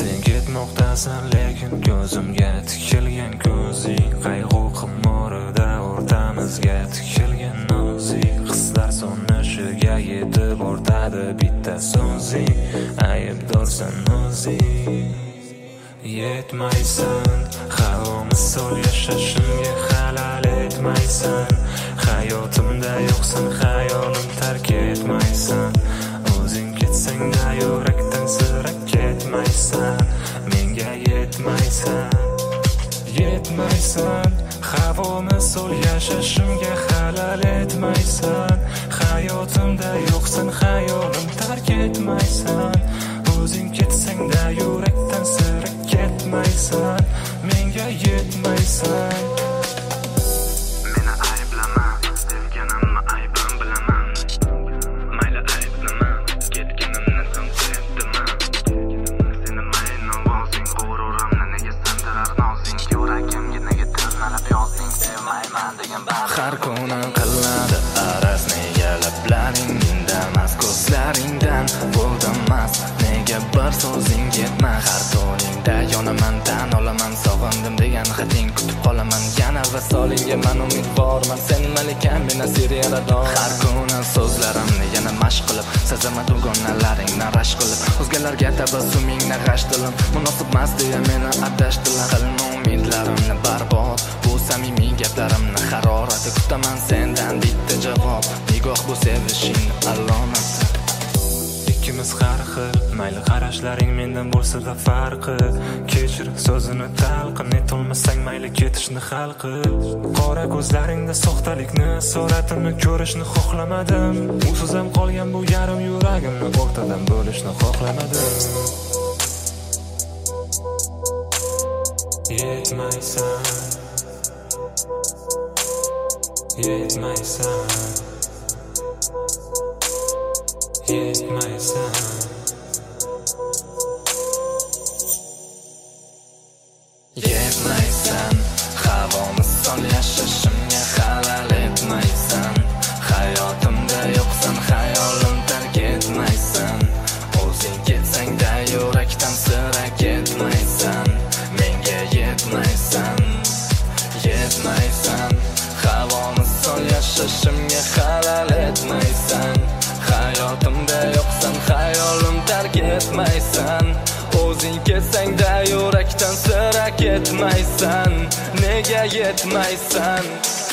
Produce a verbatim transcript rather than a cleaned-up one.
Sen ketmoqdasan lekin ko'zimga tikilgan ko'zing, qayg'u qimorida o'rtamizga tikilgan nozing, hislar so'nishiga yetib o'rtadi bitta so'zing, aybdorsan o'zing. Yetmaysan, havomiz so'l yashashimga halal etmaysan, hayotimda yo'qsan, hayolim tark etmaysan, o'zing ketsang-da yurakdan sira ketmaysan, menga yetmaysan. Yetmaysan, havomiz so'l yashashimga halal etmaysan, hayotimda yo'qsan, hayolim tark etmaysan, o'zing ketsang-da yurakdan sira ketmaysan, menga yetmaysan. Meni ayblama, sevganimni aybim bilaman. Mayli ayblama, ketganimni ham sevdiman. Seni mayin ovozing, g'ururimni nega sindirar nozing, yuragimga nega tirnalab yozding, sevmayman degan bar. Har kuni qiladi araz, nega lablaring indamas, ko'zlaringdan bo'ldamas, nega bir so'zing yetmas. Har to'ningda yonaman, tan olaman, sog'indim degan xating kutib qolaman yana, va solingga man umidvorman, sen malikam, men asir yarador. Har kuni so'zlarimni yana mashq qilib, sazaman dugonalaringni rashk qilib, o'zgalarga tabassumingni g'ash dilim, munosibmas deya meni adashdilar. Qilma umidlarimni barbod, bu samimiy gaplarimni harorati, kutaman sendan bitta javob, nigoh bu sevishing alomati. Ikkimiz har xil, mayli qarashlaring mendan bo'lsa-da farqi, kechir so'zini talqin etolmasang mayli ketishni hal qil. Qora ko'zlaringda soxtalikni, suratini ko'rishni xohlamadim, usiz ham qolgan bu yarim yuragimni o'rtadan bo'lishni xohlamadim. Yetmaysan, yetmaysan, yetmaysan. Yetmaysan, havomiz so'l yashashimga halal etmaysan, hayotimda yo'qsan, hayolim tark etmaysan, o'zing ketsang-da yurakdan sira ketmaysan, menga yetmaysan. Yetmaysan, havomiz so'l yashashimga halal etmaysan, hayotimda yo'qsan, hayolim tark etmaysan, o'zing ketsang-da yurakdan sira ketmaysan, nega yetmaysan.